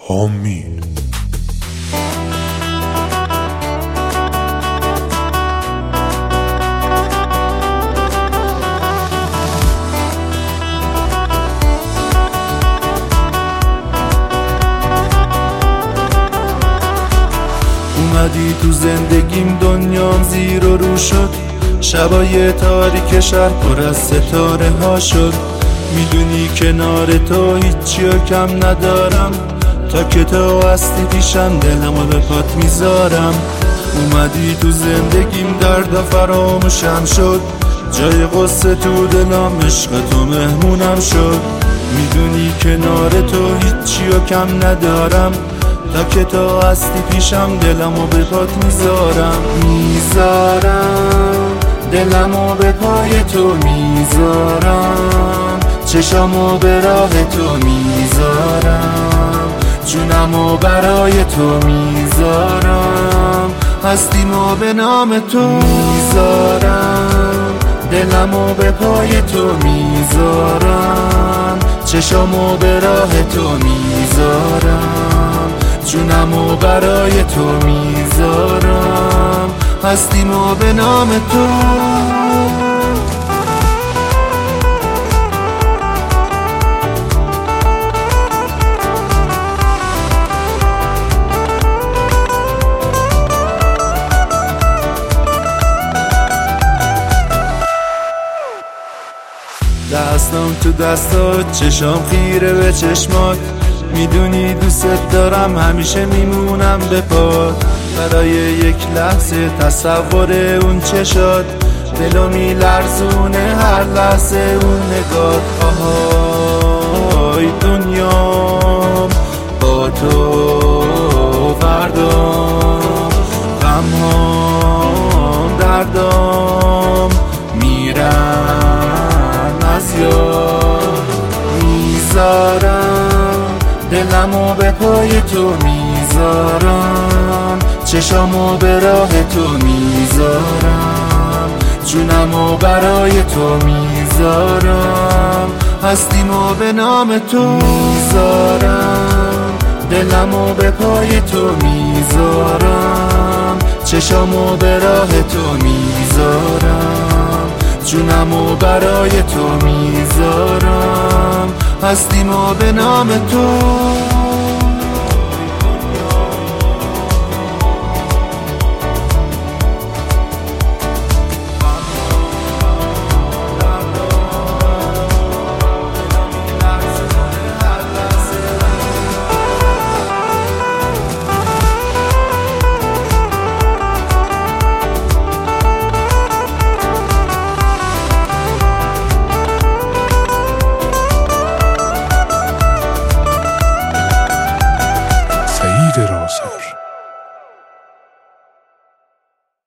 آمین. اومدی تو زندگیم، دنیام زیر و رو شد، شبای تاریک شهر پر از ستاره ها شد. میدونی کنار تو هیچی و کم ندارم، تا که تو هستی پیشم دلمو به پات میذارم. اومدی تو زندگیم، دردا فراموشم شد، جای قصه تو دلم عشق تو مهمونم شد. میدونی کنار تو هیچی و کم ندارم، تا که تو هستی پیشم دلمو به پات میذارم. دلمو به پای تو میذارم، چشامو به راه تو میذارم، جونمو برای تو میذارم، هستیمو به نام تو میذارم. دلمو به پای تو میذارم، چشامو به راه تو میذارم، جونمو برای تو میذارم، هستیمو به نام تو. دستم تو دستات، چشام خیره به چشمات، میدونی دوست دارم، همیشه میمونم به پات. برای یک لحظه تصور اون چشات، دلو میلرزونه هر لحظه اون نگات. آهای دنیام با تو فردام، غمهام دردام میرن از یاد. میذارم دلمو به پای تو میذارم، چشامو به راه تو میذارم، جونمو برای تو میذارم، هستیمو به نام تو میذارم. دلمو به پای تو میذارم، چشامو به راه تو میذارم، جونمو برای تو میذارم، هستیمو به نام تو.